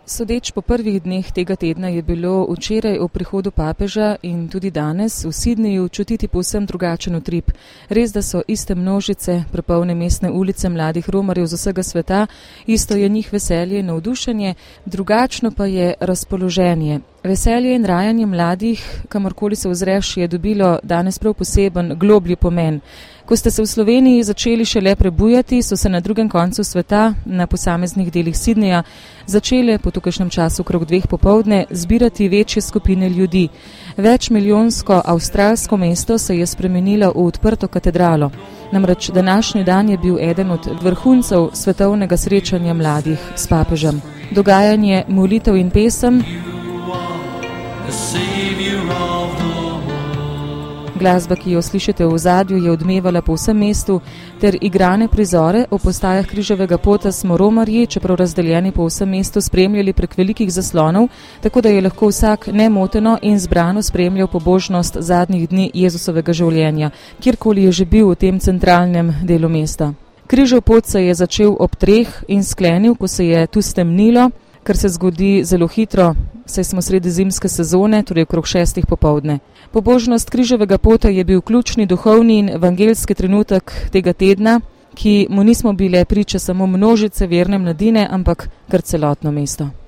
Sodeč po prvih dneh tega tedna je bilo včeraj ob prihodu papeža in tudi danes v Sydneyju čutiti povsem drugačen utrip. Res, da so iste množice, prepolne mestne ulice mladih romarjev z vsega sveta, isto je njih veselje in navdušenje, drugačno pa je razpoloženje. Veselje in rajanje mladih, kamorkoli se ozreš, je dobilo danes prav poseben, globlji pomen. Ko ste se v Sloveniji začeli šele prebujati, so se na drugem koncu sveta, na posameznih delih Sydneyja, začele po tukajšnjem času okrog 2 popoldne zbirati večje skupine ljudi. Večmilijonsko avstralsko mesto se je spremenilo v odprto katedralo. Namreč današnji dan je bil eden od vrhuncev svetovnega srečanja mladih s papežem. Dogajanje molitev in pesem, glasba, ki jo slišite v ozadju, je odmevala po vsem mestu, ter igrane prizore o postajah križevega pota smo romarji, čeprav razdeljeni po vsem mestu, spremljali prek velikih zaslonov, tako da je lahko vsak nemoteno in zbrano spremljal pobožnost zadnjih dni Jezusovega življenja, kjerkoli je že bil v tem centralnem delu mesta. Križev pot se je začel ob 3 in sklenil, ko se je tu stemnilo, kar se zgodi zelo hitro, saj smo sredi zimske sezone, torej okrog 6 popoldne. Pobožnost križevega pota je bil ključni duhovni in evangeljski trenutek tega tedna, ki mu nismo bile priče samo množice verne mladine, ampak kar celotno mesto.